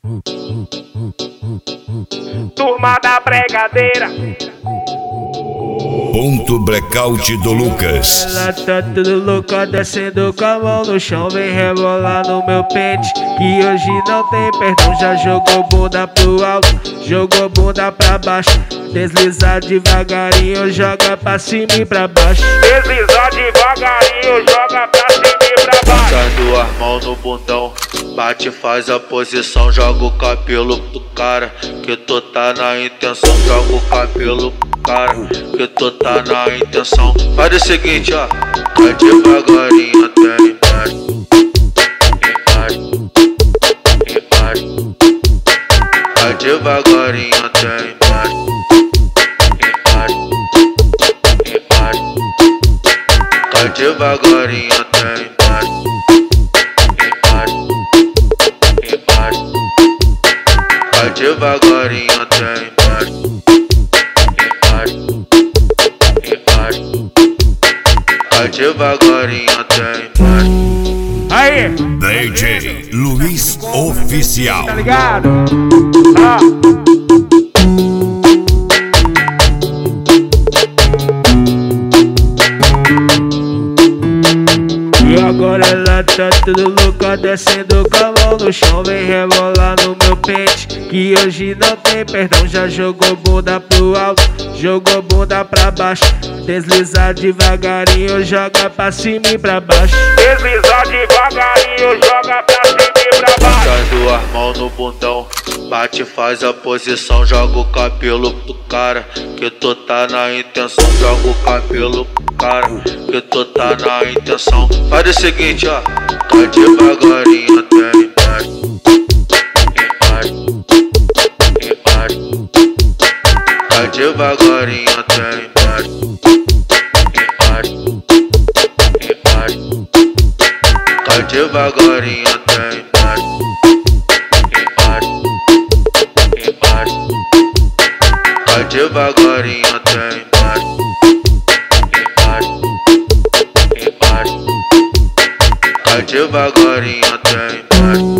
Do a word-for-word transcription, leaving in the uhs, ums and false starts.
Turma da Bregadeira. Ponto Blackout do Lucas. Ela tá tudo louca, descendo com a mão no chão. Vem rebolar no meu pente, que hoje não tem perdão. Já jogou bunda pro alto, jogou bunda pra baixo. Deslizar devagarinho, joga pra cima e pra baixo. Deslizar devagarinho, joga pra cima e pra baixo. Botando as mãos no bundão, bate, faz a posição, joga o cabelo pro cara, que tu tá na intenção. Joga o cabelo pro cara, que tu tá na intenção. Faz o seguinte, ó, vai devagarinho até embaixo, embaixo, embaixo. Vai devagarinho até embaixo, embaixo, embaixo. Vai devagarinho até embaixo, embaixo, embaixo. Vai devagarinho até embaixo, embaixo, embaixo. Vai devagarinho até embaixo. Aí, D J Luiz Oficial. tá ligado? Ah. E agora ela tá tudo louca, descendo com a mão no chão. Vem rebolar no meu pente, que hoje não tem perdão. Já jogou bunda pro alto, jogou bunda pra baixo. Deslizar devagarinho, joga pra cima e pra baixo. Deslizar devagarinho, joga pra cima e pra baixo. Botando as mãos no bundão, bate, faz a posição, joga o cabelo pro cara, que tu tá na intenção. Joga o cabelo pro cara, que tu tá na intenção. Faz o seguinte, ó, vai devagarinho até embaixo, embaixo, embaixo. Vai devagarinho até embaixo, embaixo, embaixo. Vai devagarinho até embaixo, embaixo, embaixo. Vai devagarinho até embaixo, embaixo, embaixo. Vai devagarinho até embaixo.